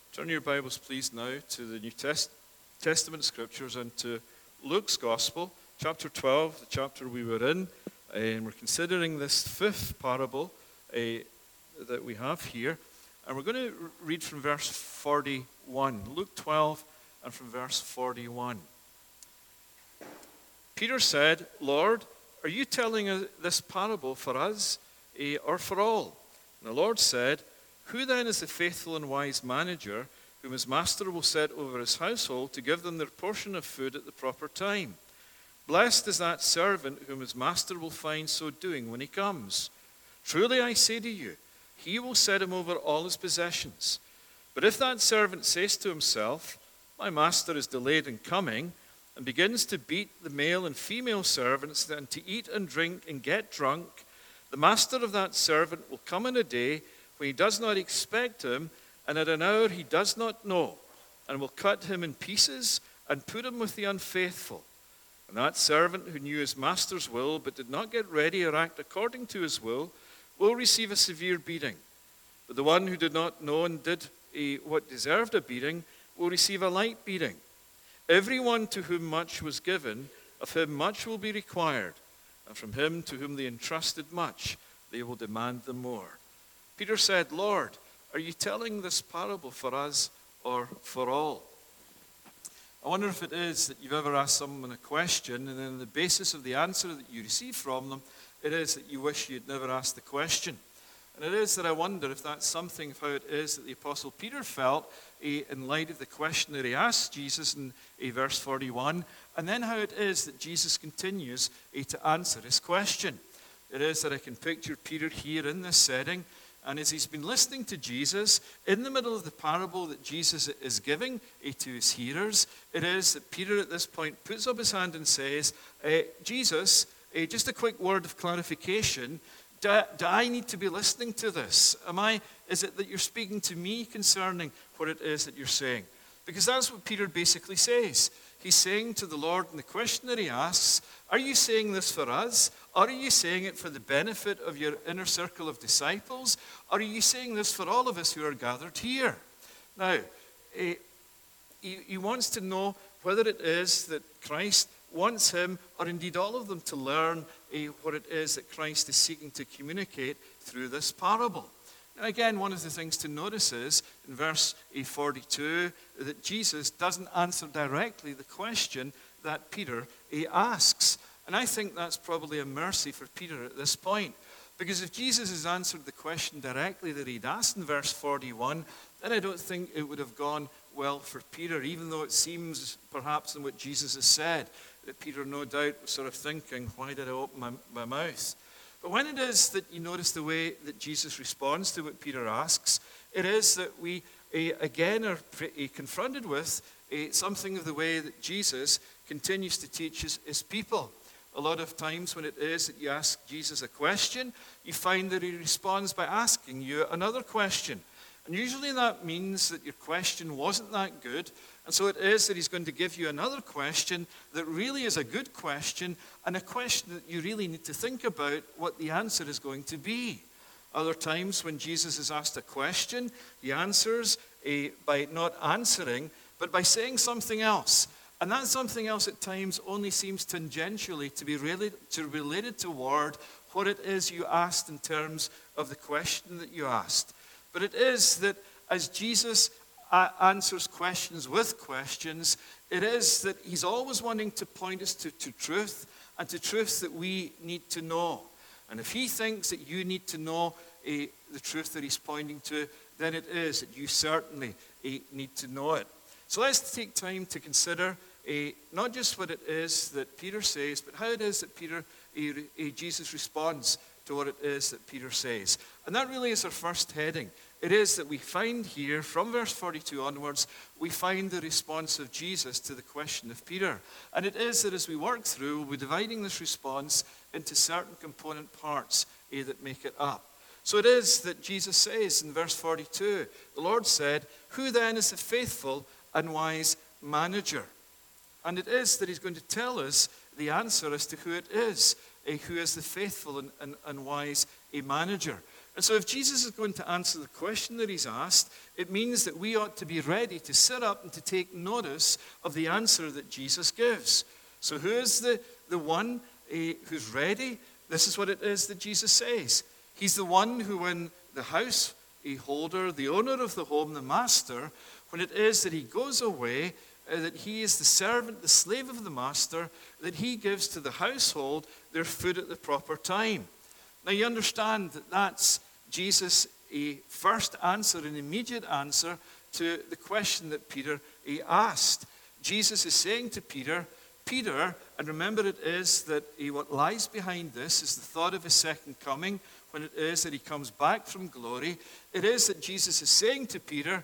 Turn your Bibles, please, now to the New Testament Scriptures and to Luke's Gospel, chapter 12, the chapter we were in. And we're considering this fifth parable that we have here. And we're going to read from verse 41. Luke 12 and from verse 41. Peter said, "Lord, are you telling this parable for us or for all?" And the Lord said, "Who then is the faithful and wise manager whom his master will set over his household to give them their portion of food at the proper time? Blessed is that servant whom his master will find so doing when he comes. Truly I say to you, he will set him over all his possessions. But if that servant says to himself, 'My master is delayed in coming,' and begins to beat the male and female servants and to eat and drink and get drunk, the master of that servant will come in a day when he does not expect him, and at an hour he does not know, and will cut him in pieces and put him with the unfaithful. And that servant who knew his master's will but did not get ready or act according to his will receive a severe beating. But the one who did not know and did what deserved a beating will receive a light beating. Everyone to whom much was given, of him much will be required, and from him to whom they entrusted much, they will demand the more." Peter said, "Lord, are you telling this parable for us or for all?" I wonder if it is that you've ever asked someone a question, and then on the basis of the answer that you receive from them, it is that you wish you'd never asked the question. And it is that I wonder if that's something of how it is that the Apostle Peter felt in light of the question that he asked Jesus in verse 41, and then how it is that Jesus continues to answer his question. It is that I can picture Peter here in this setting, and as he's been listening to Jesus, in the middle of the parable that Jesus is giving to his hearers, it is that Peter at this point puts up his hand and says, "Jesus, just a quick word of clarification. Do I need to be listening to this? Is it that you're speaking to me concerning what it is that you're saying?" Because that's what Peter basically says. He's saying to the Lord in the question that he asks, "Are you saying this for us? Or are you saying it for the benefit of your inner circle of disciples? Or are you saying this for all of us who are gathered here?" Now, he wants to know whether it is that Christ wants him, or indeed all of them, to learn what it is that Christ is seeking to communicate through this parable. And again, one of the things to notice is, in verse 42, that Jesus doesn't answer directly the question that Peter asks. And I think that's probably a mercy for Peter at this point. Because if Jesus has answered the question directly that he'd asked in verse 41, then I don't think it would have gone well for Peter, even though it seems, perhaps in what Jesus has said, that Peter no doubt was sort of thinking, "Why did I open my mouth?" But when it is that you notice the way that Jesus responds to what Peter asks, it is that we again are confronted with something of the way that Jesus continues to teach his people. A lot of times when it is that you ask Jesus a question, you find that he responds by asking you another question. And usually that means that your question wasn't that good. And so it is that he's going to give you another question that really is a good question, and a question that you really need to think about what the answer is going to be. Other times when Jesus is asked a question, he answers by not answering, but by saying something else. And that something else at times only seems tangentially to be related toward what it is you asked in terms of the question that you asked. But it is that as Jesus answers questions with questions, it is that he's always wanting to point us to truth, and to truth that we need to know. And if he thinks that you need to know the truth that he's pointing to, then it is that you certainly need to know it. So let's take time to consider not just what it is that Peter says, but how it is that Jesus responds to what it is that Peter says. And that really is our first heading. It is that we find here, from verse 42 onwards, we find the response of Jesus to the question of Peter. And it is that as we work through, we'll be dividing this response into certain component parts that make it up. So it is that Jesus says in verse 42, the Lord said, "Who then is the faithful and wise manager?" And it is that he's going to tell us the answer as to who it is, who is the faithful and wise manager. And so if Jesus is going to answer the question that he's asked, it means that we ought to be ready to sit up and to take notice of the answer that Jesus gives. So who is the one who's ready? This is what it is that Jesus says. He's the one who, when the house holder, the owner of the home, the master, when it is that he goes away, that he is the servant, the slave of the master, that he gives to the household their food at the proper time. Now you understand that that's Jesus' first answer, an immediate answer to the question that Peter asked. Jesus is saying to Peter, and remember it is that what lies behind this is the thought of his second coming, when it is that he comes back from glory. It is that Jesus is saying to Peter,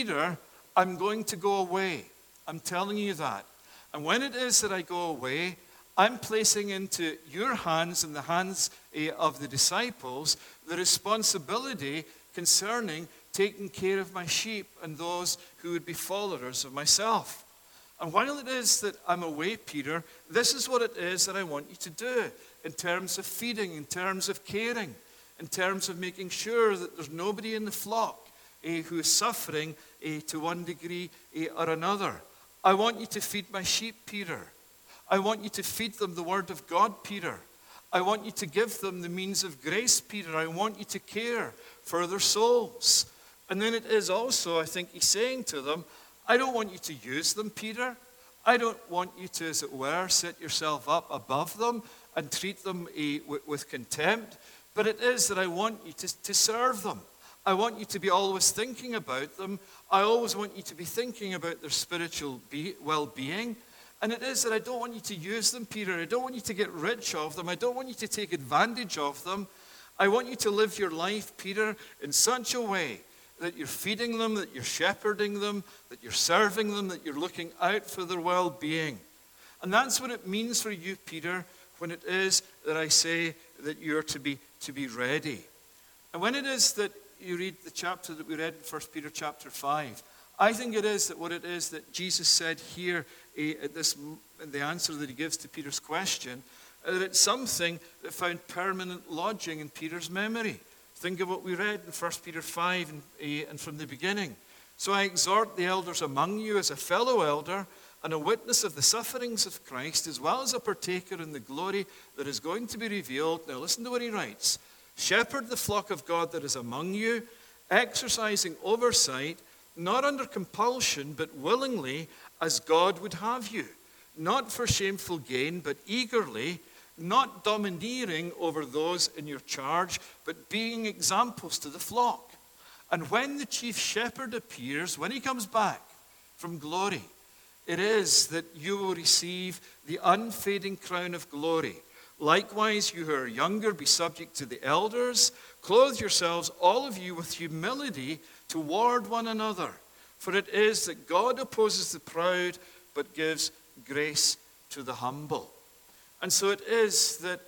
I'm going to go away. I'm telling you that. And when it is that I go away, I'm placing into your hands and the hands of the disciples the responsibility concerning taking care of my sheep and those who would be followers of myself. And while it is that I'm away, Peter, this is what it is that I want you to do in terms of feeding, in terms of caring, in terms of making sure that there's nobody in the flock who is suffering to one degree or another. I want you to feed my sheep, Peter. I want you to feed them the word of God, Peter. I want you to give them the means of grace, Peter. I want you to care for their souls. And then it is also, I think he's saying to them, I don't want you to use them, Peter. I don't want you to, as it were, set yourself up above them and treat them with contempt. But it is that I want you to serve them. I want you to be always thinking about them. I always want you to be thinking about their spiritual well-being. And it is that I don't want you to use them, Peter. I don't want you to get rich of them. I don't want you to take advantage of them. I want you to live your life, Peter, in such a way that you're feeding them, that you're shepherding them, that you're serving them, that you're looking out for their well-being. And that's what it means for you, Peter, when it is that I say that you're to be ready. And when it is that you read the chapter that we read in 1 Peter chapter 5, I think it is that what it is that Jesus said here in the answer that he gives to Peter's question, that it's something that found permanent lodging in Peter's memory. Think of what we read in 1 Peter 5 and from the beginning. So I exhort the elders among you as a fellow elder and a witness of the sufferings of Christ, as well as a partaker in the glory that is going to be revealed. Now listen to what he writes. Shepherd the flock of God that is among you, exercising oversight, not under compulsion, but willingly, as God would have you, not for shameful gain, but eagerly, not domineering over those in your charge, but being examples to the flock. And when the chief shepherd appears, when he comes back from glory, it is that you will receive the unfading crown of glory. Likewise, you who are younger, be subject to the elders. Clothe yourselves, all of you, with humility toward one another. For it is that God opposes the proud, but gives grace to the humble. And so it is that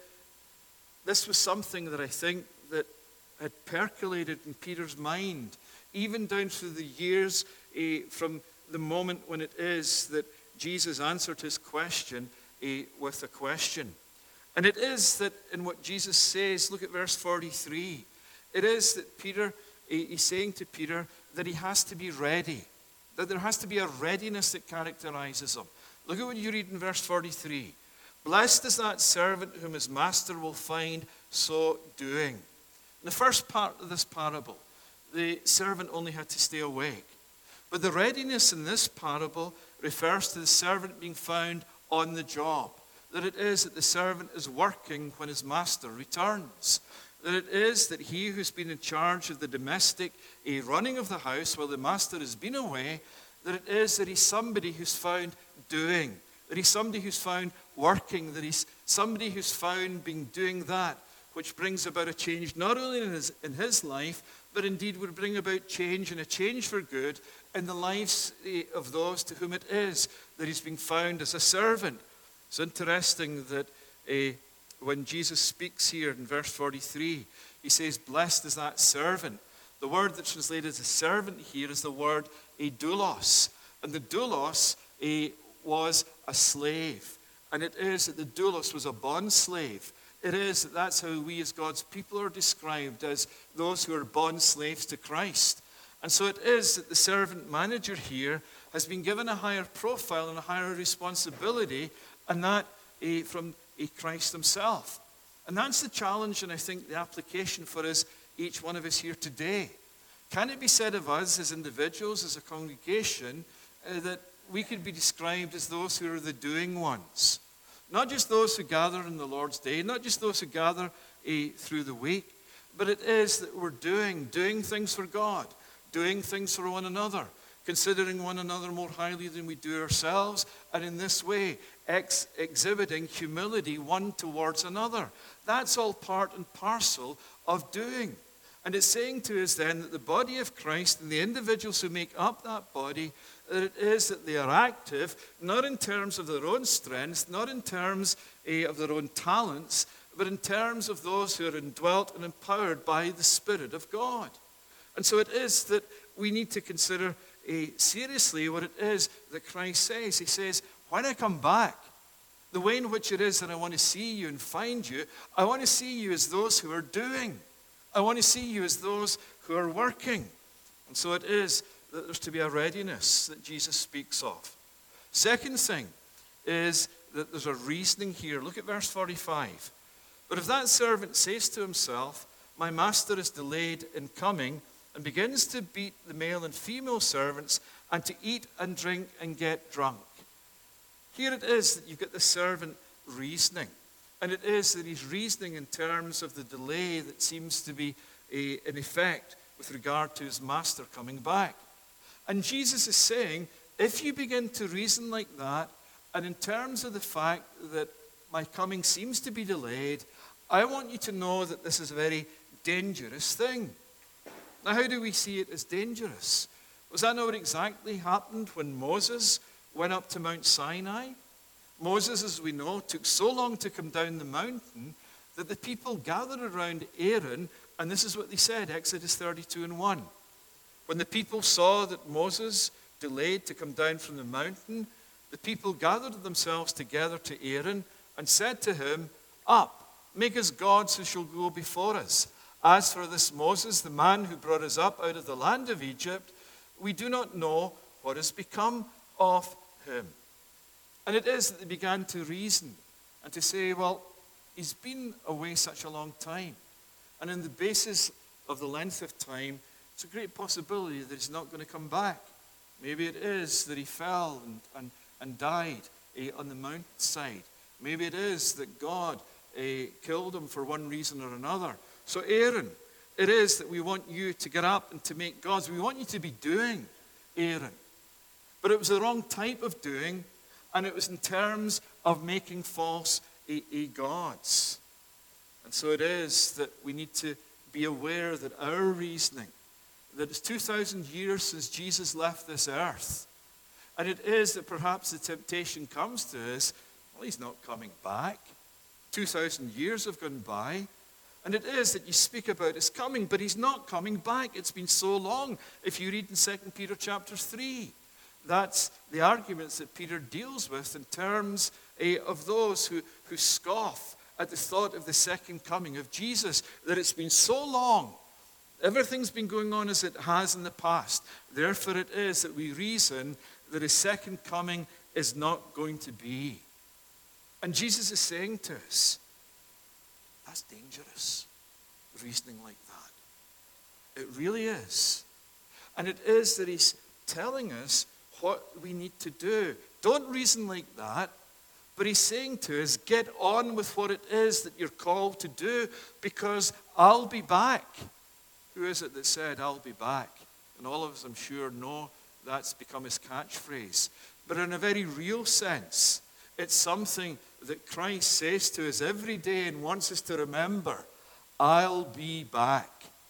this was something that I think that had percolated in Peter's mind, even down through the years from the moment when it is that Jesus answered his question with a question. And it is that in what Jesus says, look at verse 43, it is that Peter, he's saying to Peter that he has to be ready, that there has to be a readiness that characterizes him. Look at what you read in verse 43. Blessed is that servant whom his master will find so doing. In the first part of this parable, the servant only had to stay awake. But the readiness in this parable refers to the servant being found on the job. That it is that the servant is working when his master returns. That it is that he who's been in charge of the domestic running of the house while the master has been away, that it is that he's somebody who's found doing. That he's somebody who's found working. That he's somebody who's found being doing that which brings about a change not only in his life, but indeed would bring about change and a change for good in the lives of those to whom it is that he's being found as a servant. It's interesting that when Jesus speaks here in verse 43, he says, blessed is that servant. The word that's translated as a servant here is the word doulos. And the doulos was a slave. And it is that the doulos was a bond slave. It is that that's how we as God's people are described, as those who are bond slaves to Christ. And so it is that the servant manager here has been given a higher profile and a higher responsibility, and that from Christ himself. And that's the challenge, and I think the application for us, each one of us here today. Can it be said of us as individuals, as a congregation, that we could be described as those who are the doing ones? Not just those who gather in the Lord's day, not just those who gather through the week, but it is that we're doing things for God, doing things for one another, considering one another more highly than we do ourselves, and in this way, exhibiting humility one towards another. That's all part and parcel of doing. And it's saying to us then that the body of Christ and the individuals who make up that body, that it is that they are active, not in terms of their own strengths, not in terms of their own talents, but in terms of those who are indwelt and empowered by the Spirit of God. And so it is that we need to consider seriously what it is that Christ says. He says, when I come back, the way in which it is that I want to see you and find you, I want to see you as those who are doing. I want to see you as those who are working. And so it is that there's to be a readiness that Jesus speaks of. Second thing is that there's a reasoning here. Look at verse 45. But if that servant says to himself, my master is delayed in coming, and begins to beat the male and female servants, and to eat and drink and get drunk. Here it is that you've got the servant reasoning. And it is that he's reasoning in terms of the delay that seems to be in effect with regard to his master coming back. And Jesus is saying, if you begin to reason like that, and in terms of the fact that my coming seems to be delayed, I want you to know that this is a very dangerous thing. Now, how do we see it as dangerous? Was that not what exactly happened when Moses went up to Mount Sinai? Moses, as we know, took so long to come down the mountain that the people gathered around Aaron, and this is what they said, Exodus 32:1. When the people saw that Moses delayed to come down from the mountain, the people gathered themselves together to Aaron and said to him, up, make us gods who shall go before us. As for this Moses, the man who brought us up out of the land of Egypt, we do not know what has become of him. And it is that they began to reason and to say, well, he's been away such a long time. And on the basis of the length of time, it's a great possibility that he's not going to come back. Maybe it is that he fell and died on the mountainside. Maybe it is that God killed him for one reason or another. So Aaron, it is that we want you to get up and to make gods. We want you to be doing, Aaron. But it was the wrong type of doing, and it was in terms of making false gods. And so it is that we need to be aware that our reasoning, that it's 2,000 years since Jesus left this earth, and it is that perhaps the temptation comes to us, well, he's not coming back. 2,000 years have gone by. And it is that you speak about his coming, but he's not coming back. It's been so long. If you read in 2 Peter chapter 3, that's the arguments that Peter deals with in terms of those who scoff at the thought of the second coming of Jesus, that it's been so long. Everything's been going on as it has in the past. Therefore it is that we reason that his second coming is not going to be. And Jesus is saying to us, that's dangerous, reasoning like that. It really is. And it is that he's telling us what we need to do. Don't reason like that. But he's saying to us, get on with what it is that you're called to do, because I'll be back. Who is it that said, I'll be back? And all of us, I'm sure, know that's become his catchphrase. But in a very real sense, it's something that Christ says to us every day and wants us to remember. I'll be back.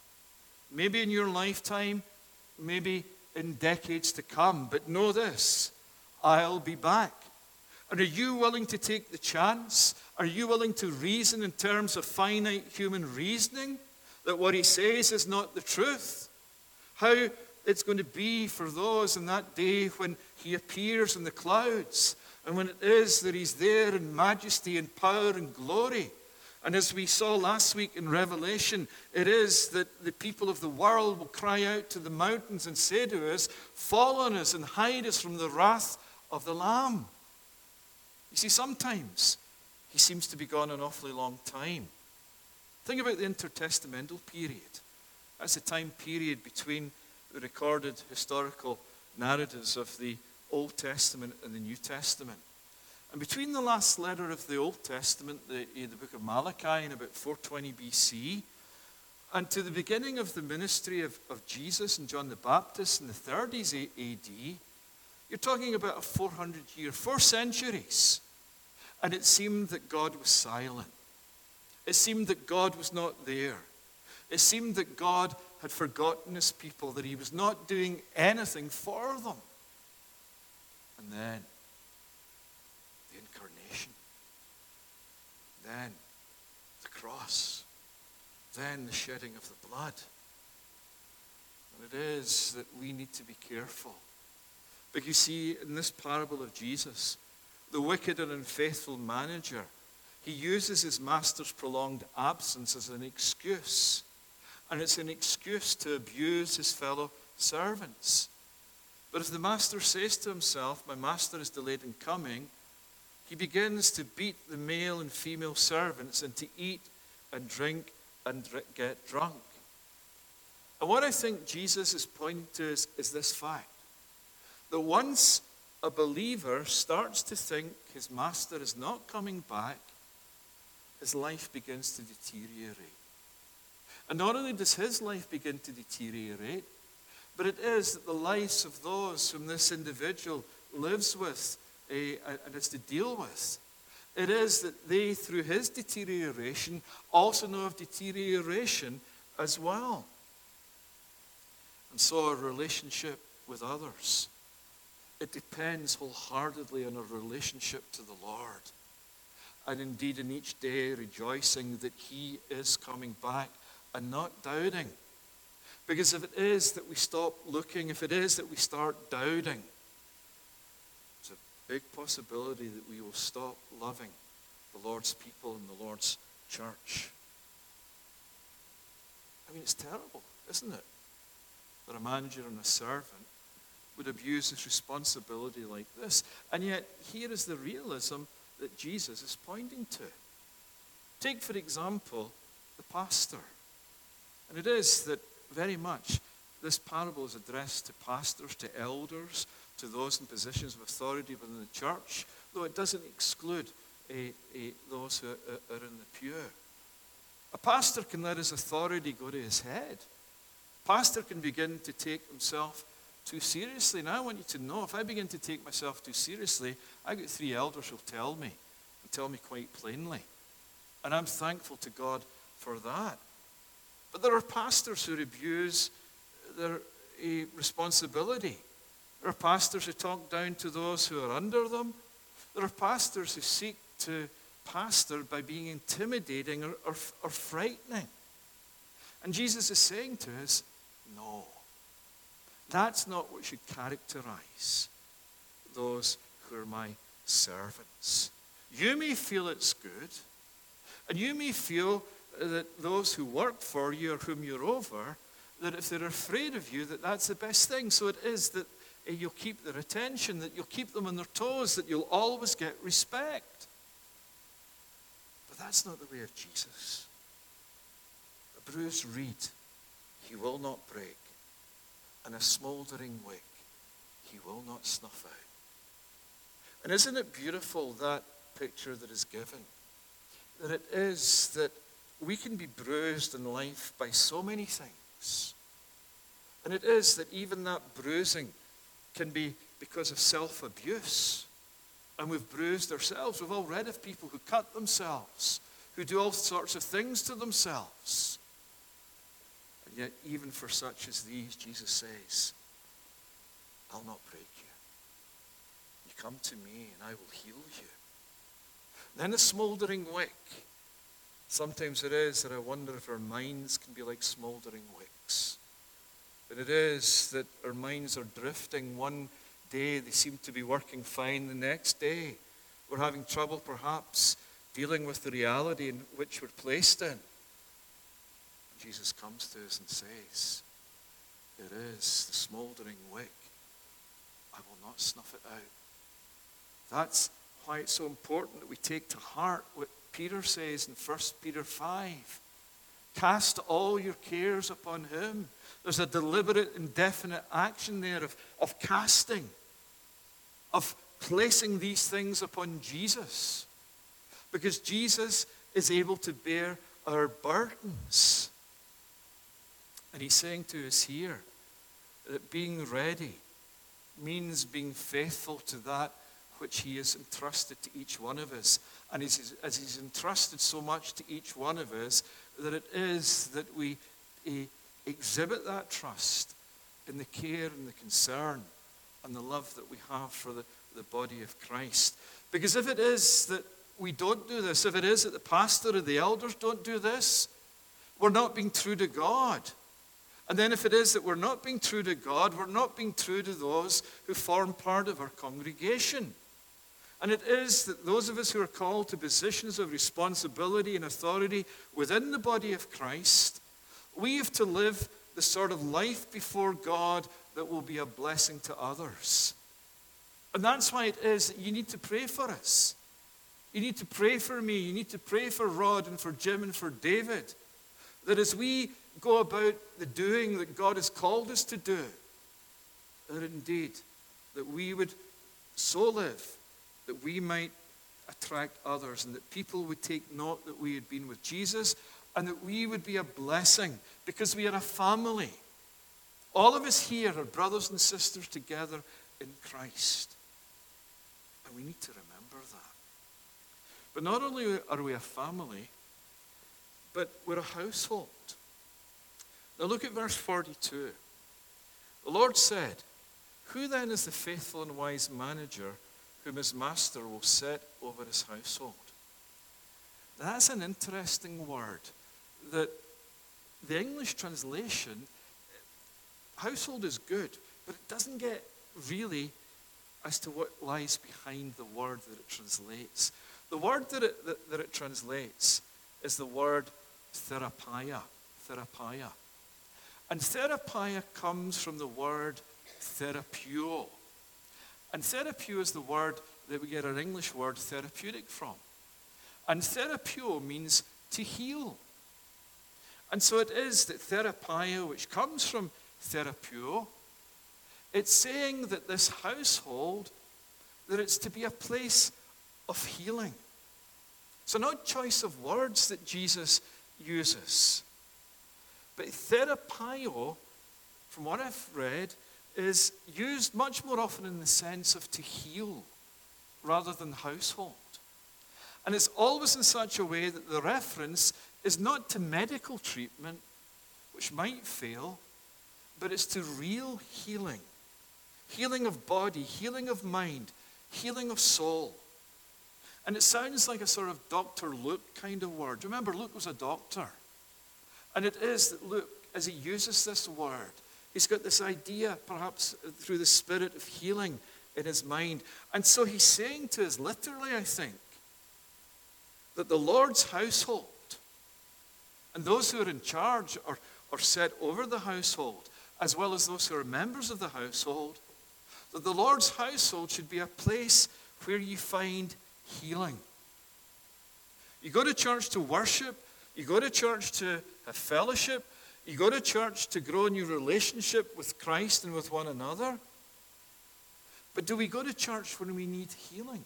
Maybe in your lifetime, maybe in decades to come, but know this, I'll be back. And are you willing to take the chance? Are you willing to reason in terms of finite human reasoning that what he says is not the truth? How it's going to be for those in that day when he appears in the clouds, and when it is that he's there in majesty and power and glory. And as we saw last week in Revelation, it is that the people of the world will cry out to the mountains and say to us, fall on us and hide us from the wrath of the Lamb. You see, sometimes he seems to be gone an awfully long time. Think about the intertestamental period. That's the time period between the recorded historical narratives of the Old Testament and the New Testament. And between the last letter of the Old Testament, the book of Malachi in about 420 BC, and to the beginning of the ministry of Jesus and John the Baptist in the 30s AD, you're talking about a 400-year, 4 centuries. And it seemed that God was silent. It seemed that God was not there. It seemed that God had forgotten his people, that he was not doing anything for them. And then, the incarnation. Then, the cross. Then, the shedding of the blood. And it is that we need to be careful. But you see, in this parable of Jesus, the wicked and unfaithful manager, he uses his master's prolonged absence as an excuse. And it's an excuse to abuse his fellow servants. But if the master says to himself, my master is delayed in coming, he begins to beat the male and female servants and to eat and drink and get drunk. And what I think Jesus is pointing to is this fact. That once a believer starts to think his master is not coming back, his life begins to deteriorate. And not only does his life begin to deteriorate, but it is that the lives of those whom this individual lives with and has to deal with, it is that they, through his deterioration, also know of deterioration as well. And so a relationship with others, it depends wholeheartedly on a relationship to the Lord. And indeed in each day rejoicing that he is coming back and not doubting. Because if it is that we stop looking, if it is that we start doubting, there's a big possibility that we will stop loving the Lord's people and the Lord's church. I mean, it's terrible, isn't it? That a manager and a servant would abuse his responsibility like this. And yet, here is the realism that Jesus is pointing to. Take, for example, the pastor. And it is that very much this parable is addressed to pastors, to elders, to those in positions of authority within the church, though it doesn't exclude those who are in the pew. A pastor can let his authority go to his head. A pastor can begin to take himself too seriously. And I want you to know, if I begin to take myself too seriously, I got 3 elders who'll tell me, and tell me quite plainly. And I'm thankful to God for that. But there are pastors who abuse their responsibility. There are pastors who talk down to those who are under them. There are pastors who seek to pastor by being intimidating or frightening. And Jesus is saying to us, no. That's not what should characterize those who are my servants. You may feel it's good, and you may feel that those who work for you or whom you're over, that if they're afraid of you, that that's the best thing. So it is that you'll keep their attention, that you'll keep them on their toes, that you'll always get respect. But that's not the way of Jesus. A bruised reed he will not break, and a smouldering wick he will not snuff out. And isn't it beautiful, that picture that is given? That it is that we can be bruised in life by so many things. And it is that even that bruising can be because of self-abuse. And we've bruised ourselves. We've all read of people who cut themselves, who do all sorts of things to themselves. And yet, even for such as these, Jesus says, I'll not break you. You come to me and I will heal you. Then a smouldering wick. Sometimes it is that I wonder if our minds can be like smouldering wicks. And it is that our minds are drifting. One day they seem to be working fine. The next day we're having trouble perhaps dealing with the reality in which we're placed in. Jesus comes to us and says, "It is the smouldering wick. I will not snuff it out." That's why it's so important that we take to heart what Peter says in 1 Peter 5. Cast all your cares upon him. There's a deliberate and definite action there of casting, of placing these things upon Jesus. Because Jesus is able to bear our burdens. And he's saying to us here that being ready means being faithful to that which he has entrusted to each one of us. And as he's entrusted so much to each one of us, that it is that we exhibit that trust in the care and the concern and the love that we have for the body of Christ. Because if it is that we don't do this, if it is that the pastor or the elders don't do this, we're not being true to God. And then if it is that we're not being true to God, we're not being true to those who form part of our congregation. And it is that those of us who are called to positions of responsibility and authority within the body of Christ, we have to live the sort of life before God that will be a blessing to others. And that's why it is that you need to pray for us. You need to pray for me. You need to pray for Rod and for Jim and for David. That as we go about the doing that God has called us to do, that indeed, that we would so live that we might attract others and that people would take note that we had been with Jesus and that we would be a blessing because we are a family. All of us here are brothers and sisters together in Christ. And we need to remember that. But not only are we a family, but we're a household. Now look at verse 42. The Lord said, "Who then is the faithful and wise manager whom his master will set over his household?" Now, that's an interesting word. That the English translation, household is good, but it doesn't get really as to what lies behind the word that it translates. The word that it translates is the word therapia. Therapia. And therapia comes from the word therapeuo. And therapeuo is the word that we get our English word therapeutic from. And therapeuo means to heal. And so it is that therapia, which comes from therapeuo, it's saying that this household, that it's to be a place of healing. It's an odd choice of words that Jesus uses. But therapio, from what I've read, is used much more often in the sense of to heal rather than household. And it's always in such a way that the reference is not to medical treatment, which might fail, but it's to real healing. Healing of body, healing of mind, healing of soul. And it sounds like a sort of Dr. Luke kind of word. Remember, Luke was a doctor. And it is that Luke, as he uses this word, he's got this idea, perhaps through the spirit of healing in his mind. And so he's saying to us, literally, I think, that the Lord's household and those who are in charge or set over the household, as well as those who are members of the household, that the Lord's household should be a place where you find healing. You go to church to worship, you go to church to have fellowship, you go to church to grow in your relationship with Christ and with one another. But do we go to church when we need healing?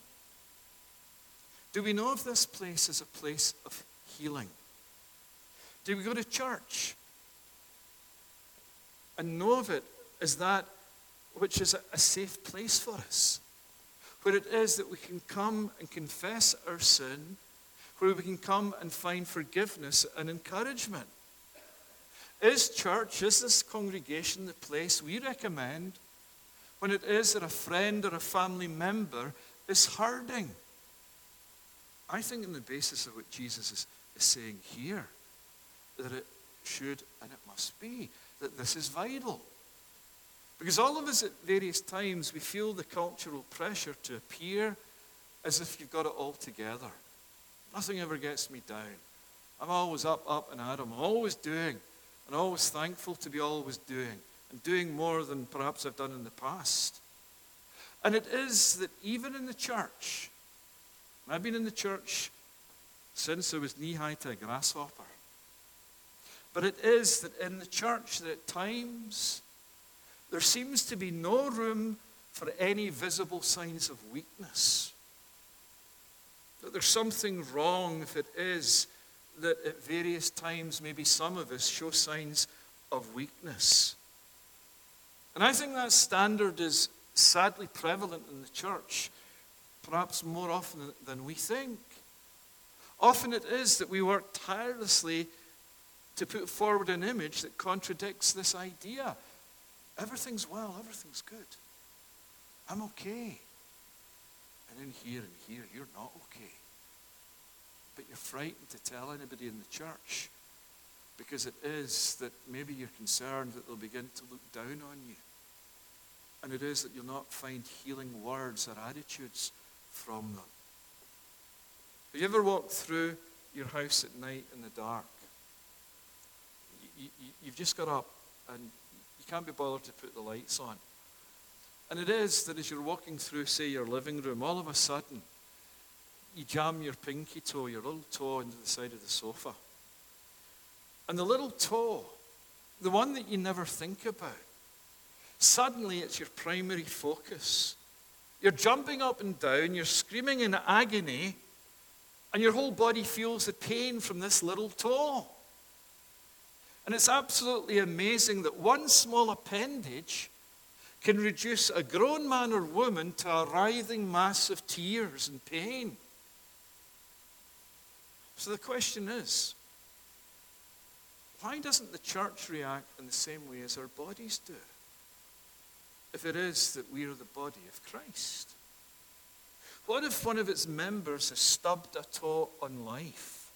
Do we know if this place is a place of healing? Do we go to church and know of it as that which is a safe place for us? Where it is that we can come and confess our sin, where we can come and find forgiveness and encouragement. Is church, is this congregation the place we recommend when it is that a friend or a family member is hurting? I think on the basis of what Jesus is saying here, that it should and it must be, that this is vital. Because all of us at various times, we feel the cultural pressure to appear as if you've got it all together. Nothing ever gets me down. I'm always up and at 'em. I'm always doing, and always thankful to be always doing, and doing more than perhaps I've done in the past. And it is that even in the church, and I've been in the church since I was knee-high to a grasshopper, but it is that in the church that at times there seems to be no room for any visible signs of weakness. That there's something wrong if it is that at various times maybe some of us show signs of weakness. And I think that standard is sadly prevalent in the church, perhaps more often than we think. Often it is that we work tirelessly to put forward an image that contradicts this idea. Everything's well, everything's good. I'm okay. And in here and here, you're not okay. But you're frightened to tell anybody in the church because it is that maybe you're concerned that they'll begin to look down on you. And it is that you'll not find healing words or attitudes from them. Have you ever walked through your house at night in the dark? You've just got up and you can't be bothered to put the lights on. And it is that as you're walking through, say, your living room, all of a sudden, you jam your pinky toe, your little toe, into the side of the sofa. And the little toe, the one that you never think about, suddenly it's your primary focus. You're jumping up and down, you're screaming in agony, and your whole body feels the pain from this little toe. And it's absolutely amazing that one small appendage can reduce a grown man or woman to a writhing mass of tears and pain. So the question is, why doesn't the church react in the same way as our bodies do? If it is that we are the body of Christ. What if one of its members has stubbed a toe on life?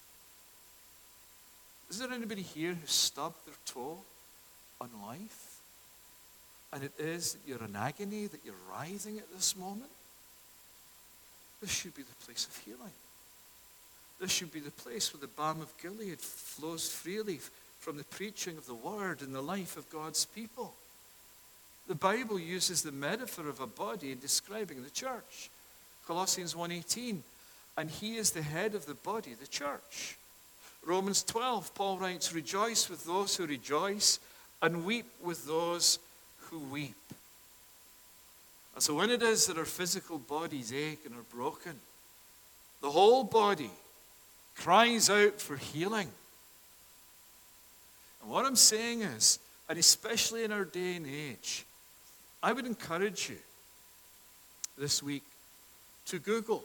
Is there anybody here who stubbed their toe on life? And it is that you're in agony, that you're writhing at this moment? This should be the place of healing. This should be the place where the balm of Gilead flows freely from the preaching of the word in the life of God's people. The Bible uses the metaphor of a body in describing the church. Colossians 1:18, and he is the head of the body, the church. Romans 12, Paul writes, rejoice with those who rejoice and weep with those who weep. And so when it is that our physical bodies ache and are broken, the whole body cries out for healing. And what I'm saying is, and especially in our day and age, I would encourage you this week to Google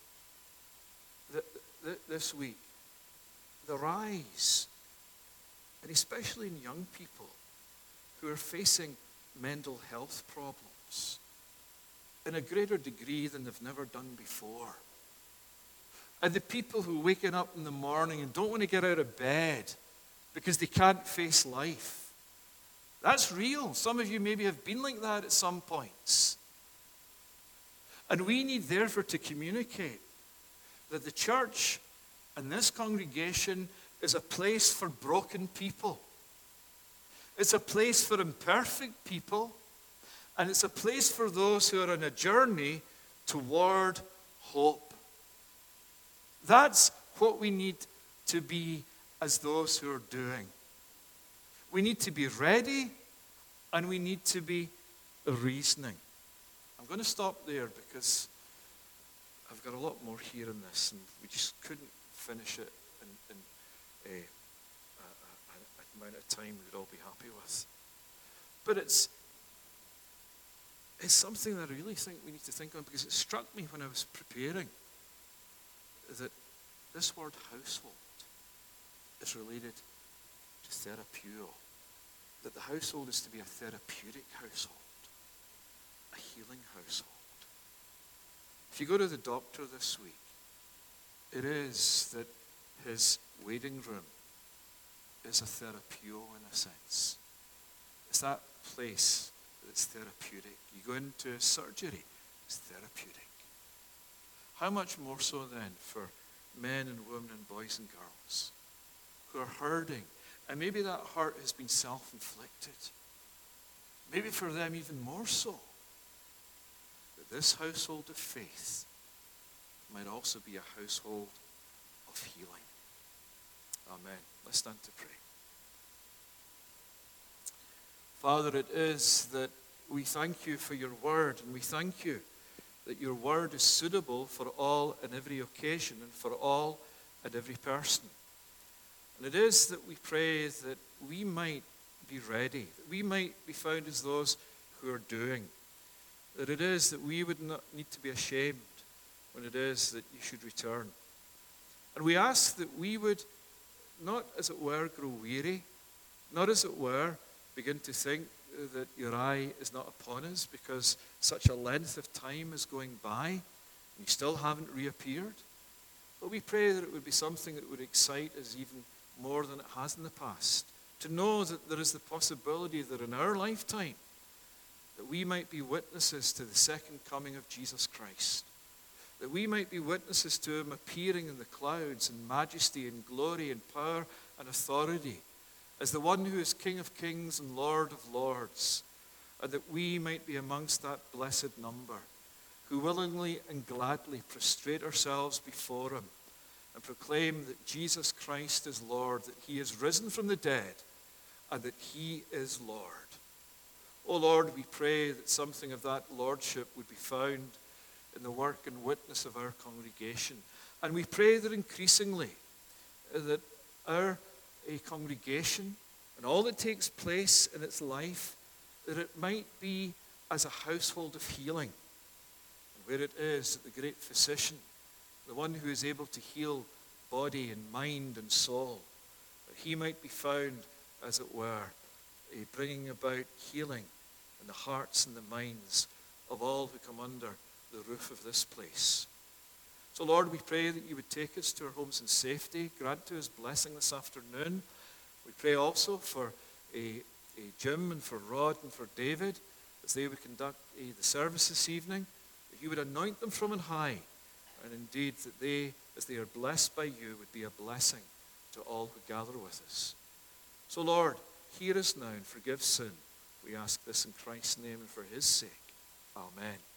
this week the rise, and especially in young people who are facing mental health problems in a greater degree than they've never done before. And the people who are waking up in the morning and don't want to get out of bed because they can't face life. That's real. Some of you maybe have been like that at some points. And we need therefore to communicate that the church and this congregation is a place for broken people. It's a place for imperfect people, and it's a place for those who are on a journey toward hope. That's what we need to be as those who are doing. We need to be ready, and we need to be reasoning. I'm going to stop there because I've got a lot more here in this, and we just couldn't finish it in an amount of time we'd all be happy with. But it's something that I really think we need to think on, because it struck me when I was preparing that this word household is related to therapeuo, that the household is to be a therapeutic household, a healing household. If you go to the doctor this week, it is that his waiting room is a therapeuo in a sense. It's that place that's therapeutic. You go into a surgery, it's therapeutic. How much more so then for men and women and boys and girls who are hurting. And maybe that hurt has been self-inflicted. Maybe for them even more so. That this household of faith might also be a household of healing. Amen. Let's stand to pray. Father, it is that we thank you for your word, and we thank you that your word is suitable for all and every occasion and for all and every person. And it is that we pray that we might be ready, that we might be found as those who are doing, that it is that we would not need to be ashamed when it is that you should return. And we ask that we would not, as it were, grow weary, not, as it were, begin to think that your eye is not upon us because such a length of time is going by and you still haven't reappeared. But we pray that it would be something that would excite us even more than it has in the past, to know that there is the possibility that in our lifetime that we might be witnesses to the second coming of Jesus Christ, that we might be witnesses to him appearing in the clouds in majesty and glory and power and authority as the one who is King of kings and Lord of lords, and that we might be amongst that blessed number who willingly and gladly prostrate ourselves before him and proclaim that Jesus Christ is Lord, that he is risen from the dead, and that he is Lord. O Lord, we pray that something of that lordship would be found in the work and witness of our congregation. And we pray that increasingly that our congregation and all that takes place in its life, that it might be as a household of healing. And where it is that the great physician, the one who is able to heal body and mind and soul, that he might be found, as it were, bringing about healing in the hearts and the minds of all who come under the roof of this place. So, Lord, we pray that you would take us to our homes in safety. Grant to us blessing this afternoon. We pray also for Jim and for Rod and for David as they would conduct the service this evening, that you would anoint them from on high, and indeed that they, as they are blessed by you, would be a blessing to all who gather with us. So, Lord, hear us now and forgive sin. We ask this in Christ's name and for his sake. Amen.